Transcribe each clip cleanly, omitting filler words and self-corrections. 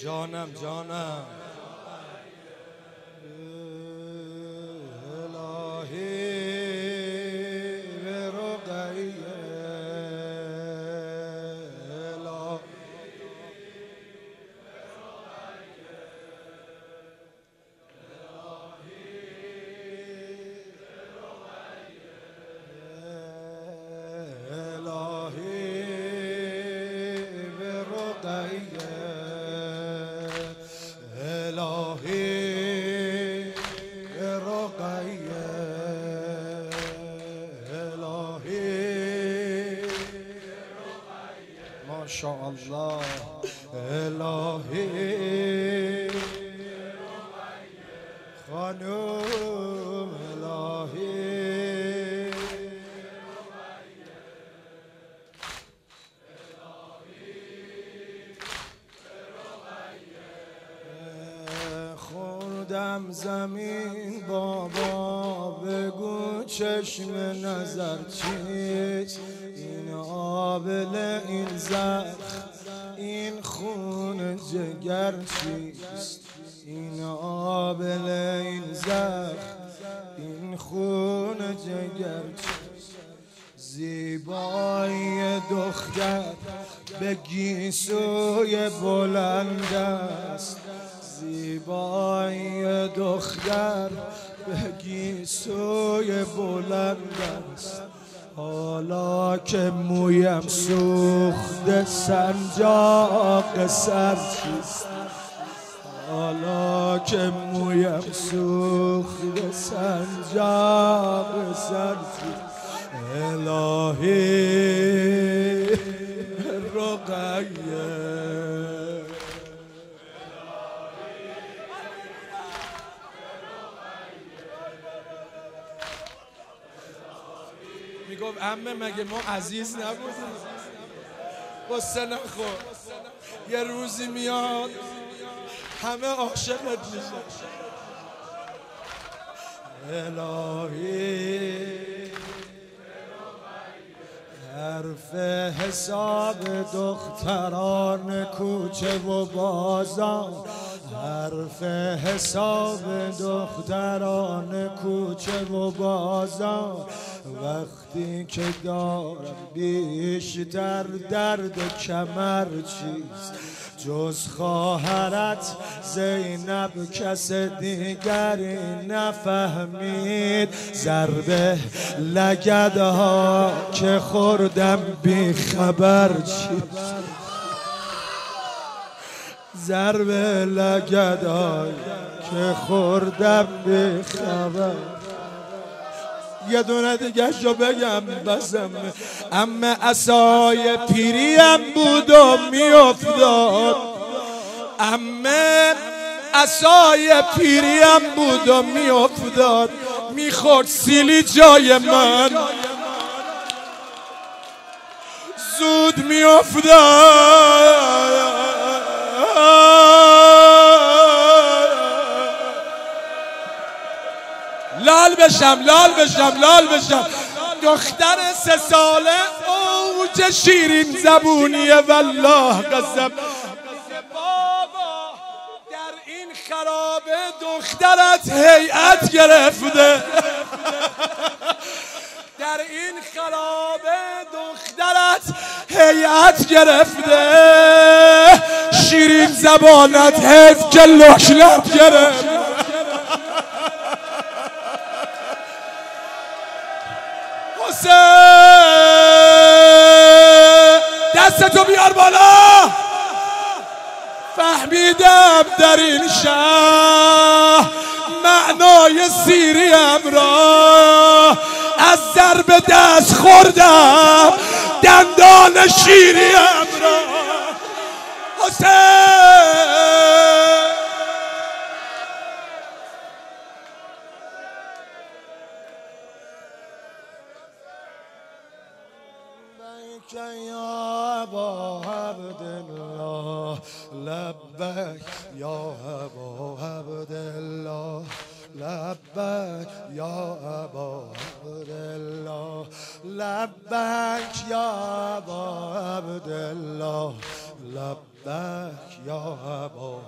جانم جانم ماشاءالله الهی خانم الهی خوردم زمین بابا بگو چشم نظر چیست این آبله این زخم این خون جگر چیست این آبله این زخم این خون جگر چیست زیبایی دختر به گیسوی بلند است زیبایی دختر به گیسوی بلند است حالا که مویم سوخته سنجاق سر چیست حالا که مویم سوخته سنجاق سر چیست الهی رقیه میگفت عمه مگه ما عزیز نبودیم قصه نخور یه روزی میاد همه عاشقت میشن الهی حرف حساب دختران کوچه و بازار حرف حساب دختران کوچه و بازار وقتی که دارم بیشتر درد کمر چیست جز خواهرت زینب کس دیگری نفهمید ضربه لگدها که خوردم بی خبر چیست ضربه لگدها که خوردم بی خبر یه دونه دیگه شو بگم بسم اما عصای پیریم بود و میافتاد اما عصای پیریم بود و میافتاد میخورد سیلی جای من زود میافتاد لال بشم دختر 3 ساله اوج شیرین زبونیه والله قسم بابا در این خرابه دخترت هیئت گرفته در این خرابه دخترت هیئت گرفته شیرین زبانت حیف که لکنت گرفت دستتو بیار بالا فهمیدم در این شهر معنای سیریم را از ضرب دست خوردم دندان شیریم را حسین یا ابا عبدالله لبک یا ابا عبدالله لبک یا ابا عبدالله لبک یا ابا عبدالله لبک یا ابا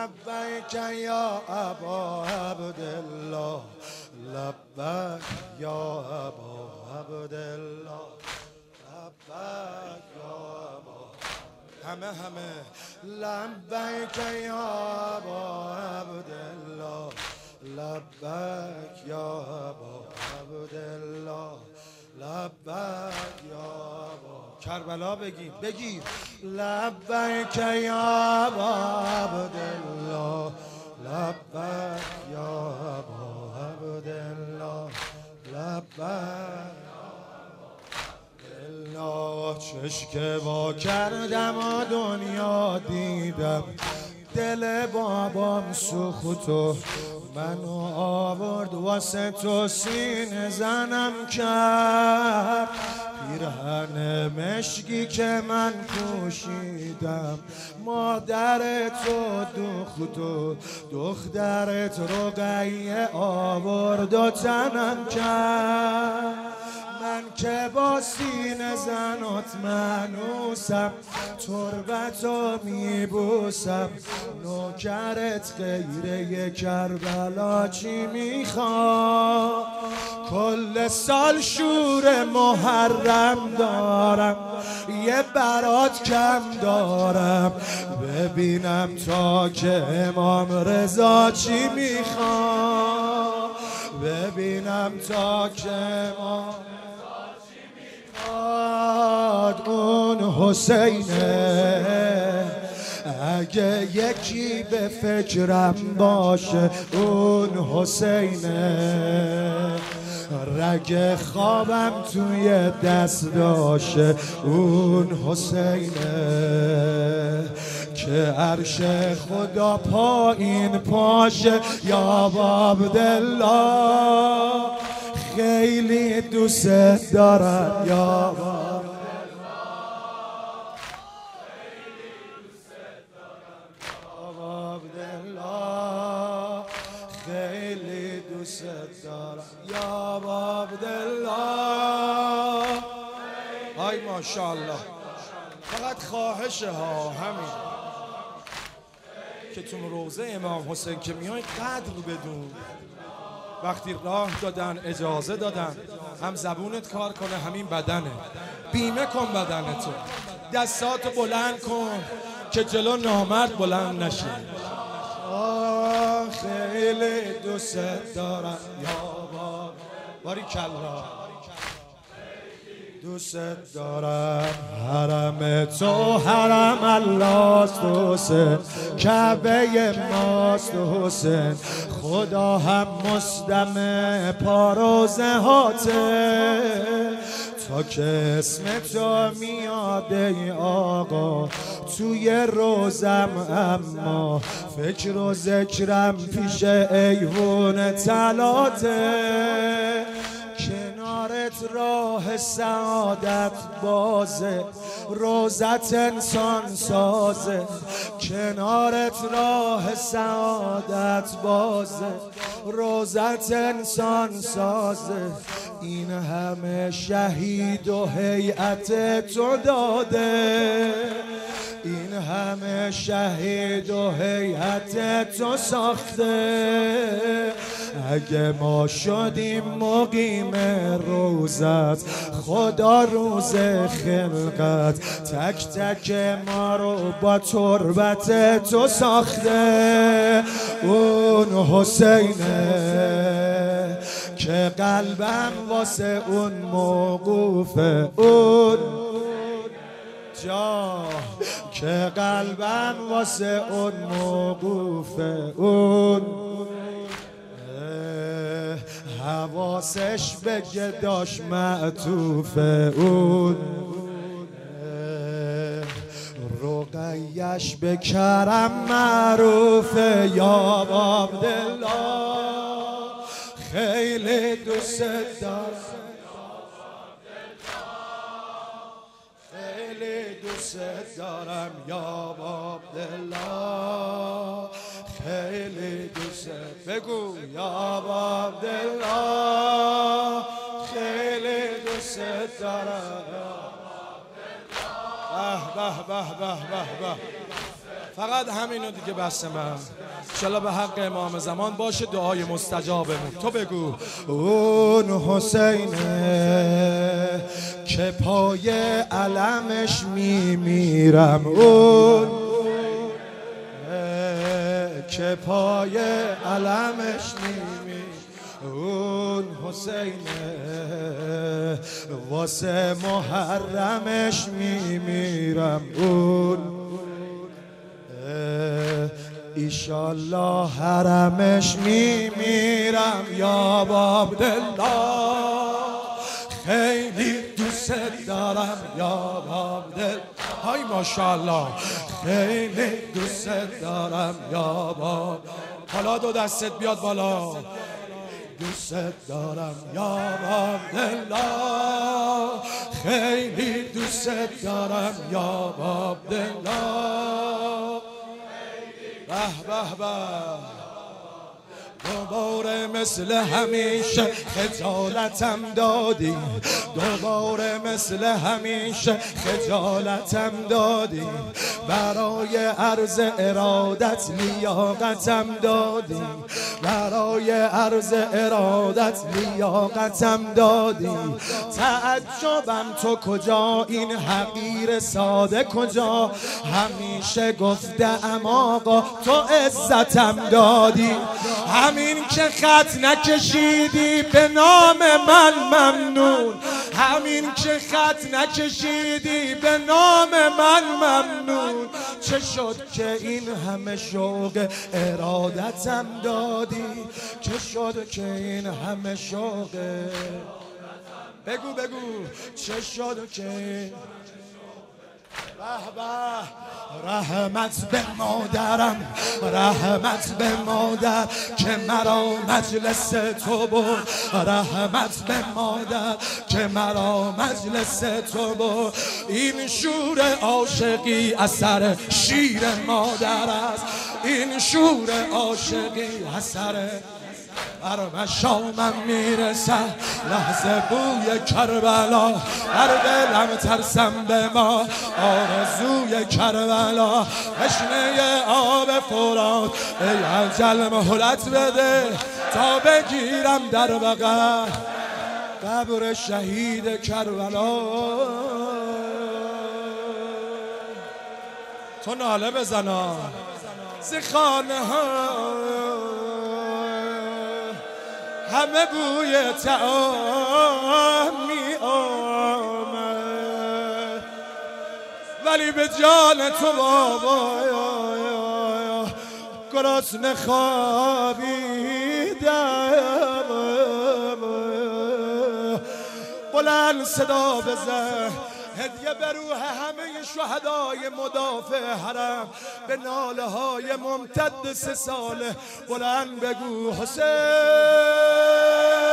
لبیک یا ابا عبدالله لبیک یا ابا عبدالله لبیک یا ابا همه لبیک یا ابا عبدالله لبیک یا ابا عبدالله لبیک یا ابا کربلا بگیر لبیک یا ابا عبدالله لبیک یا ابا عبدالله لبیک الله چشک وا کردم و دنیا دیدم دل بابام سوخت و منو آورد واسه تو سینه زنم کرد پیرهن مشکی که من پوشیدم مادر تو دوخت و دخترت رقیه آورد و تنم کرد من که با سینه زنات منوسم تربتو میبوسم نوکرت غیره کربلا چی میخواد کل سال شور محرم دارم یه برات کم دارم ببینم تا که امام رضا چی میخواد ببینم تا که امام اون حسینه اگه یکی به فکرم باشه اون حسینه رگ خوابم توی دست داشه اون حسینه که عرش خدا پایین پاشه یا عبدالله خیلی دوست دارم یا عبدالله خیلی دوست دارم یا عبدالله ای ماشاءالله فقط خواهشه ها همین که تو روضه امام حسین که میای قدر بدون وقتی راه دادن اجازه دادن هم زبونت کار کنه همین بدنه بیمه کن بدنتو دستاتو بلند کن که جلو نامرد بلند نشه خیلی دوست دارم یا باریکالله دوست دارم حرم تو حرم الله حسین کعبه ماست حسین خدا هم مصدم پاروزه هاته تا که اسم تو میاد ای آقا توی روزم اما فکر و ذکرم پیش ایوون طلاته کنارت راه سعادت بازه روزت انسان سازه کنارت راه سعادت بازه روزت انسان سازه این همه شهید و هیئت تو داده این همه شهید و هیئت تو ساخته اگه ما شدیم مقیم روزت خدا روز خلقت تک تک ما رو با تربت تو ساخته اون حسینه که قلبم واسه اون موقوفه اون جا که قلبم واسه اون موقوفه اون حواسش به گداش معطوفه اون رقیش به کرم معروفه یا عبدالله خیلی دوست دارم خیلی دوست دارم یا عبدالله خیلی دوست بگو یا عبدالله خیلی دوست دارم به به به به به به فقط همینو دیگه بس من. انشالله به حق امام زمان باشه دعای مستجابمون. تو بگو اون حسینه که پای علمش میمیرم، اون که پای علمش میمیرم، اون حسینه واسه محرمش میمیرم، اون ایشالله حرمش میمیرم یا عبدالله، خیلی دوست دارم یا عبدالله، های ماشاءالله خیلی دوست دارم یا عبدالله. حالا دو دستت بیاد بالا، دوست دارم یا عبدالله، خیلی دوست دارم یا عبدالله. به به به دوباره مثل همیشه خجالتم دادی، دوباره مثل همیشه خجالتم دادی، برای عرض ارادت لیاقتم دادی، برای عرض ارادت لیاقتم دادی. تعجبم تو کجا، این حقیر ساده کجا، همیشه گفتم آقا تو عزتم دادی. همین که خط نکشیدی به نام من ممنون، همین که خط نکشیدی به نام من ممنون. چه شد که این همه شوق ارادتم دادی، چه شد که این همه شوق، بگو بگو چه شد که رحمت به مادرم، رحمت به مادر که مرا مجلس تو برد، رحمت به مادر که مرا مجلس تو برد. این شور عاشقی اثر شیر مادر است، این شور عاشقی اثر بر مشامم میرسه لحظه بوی کربلا، هر دلم ترسم به ما آرزوی کربلا. تشنه آب فرات ای اجل مهلت بده تا بگیرم در بغل قبر شهید کربلا. تو ناله بزنا زخانه ها همه بوی طعام می آمد، ولی به جان تو بابا گرسنه خوابیدم. بلند صدا بزن هدیه به روح همه شهدای مدافع حرم، به ناله های ممتد 3 ساله بلند بگو حسین.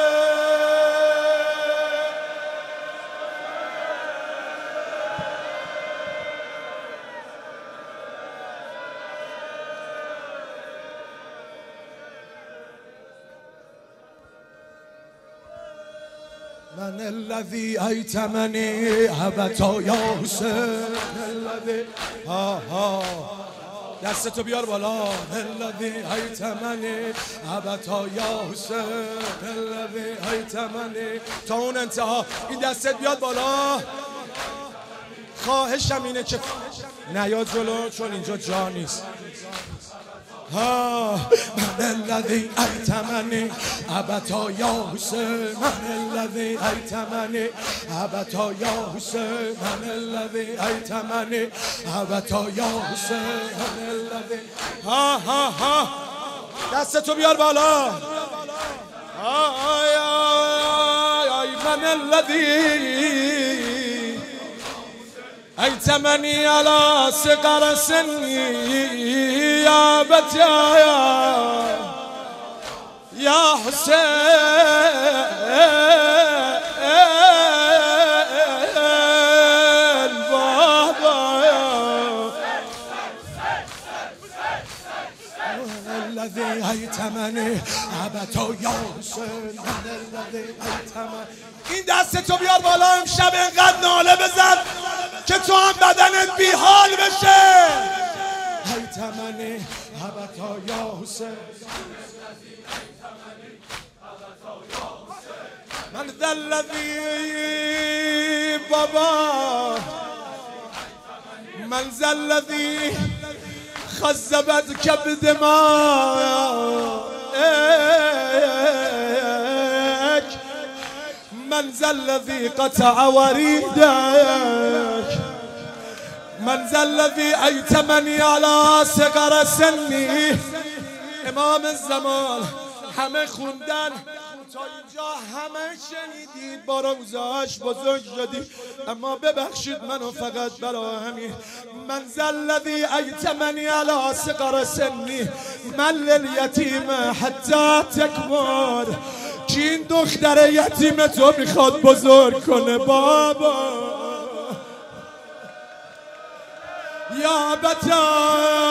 من الذي ایتمنی ابتا یا حسین، دستتو بیار بالا. الذی ایتمنی ابتا یا حسین، الذی ایتمنی تا اون انتها. این دستت بیاد بالا. خواهشم اینه که نیاد جلو چون اینجا جا نیست. من الذی ایتمنی ابتا یا حسین، من الذی ایتمنی ابتا یا حسین، من الذی ایتمنی ابتا یا حسین، من الذی. دستتو بیار بالا. من الذی ایتمنی علی صغر سنی یا بتا یا حسین بابا. الذی ایتمنی ابتا یا حسین، من الذی ایتمنی. این دستتو بیار بالا. امشب اینقدر ناله بزن که تو هم بدنت بیحال بشه. هيتمني هبتا يا حسين من ذا الذي بابا من ذا الذي خزبتك بدمائك من ذا الذي قطع وريدك من ذا الذي أيتمني على صغر سني امام الزمان همه خوندن تا اینجا همه شنیدید با روزهاش بزرگ شدید اما ببخشید منو فقط برا همین من ذا الذی ایتمنی علی صغر سنی من للیتیم حتی تکبر که این دختر یتیم تو میخواد بزرگ کنه بابا یا بتا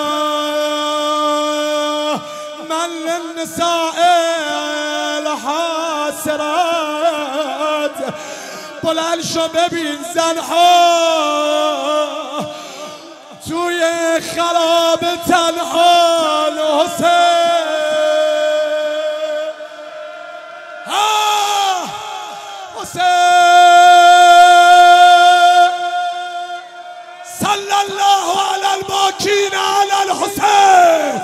من للنساء الحاسرات بلند شو ببین زنها توی خراب تنها حسین حسین صلی الله علی الباکین علی الحسین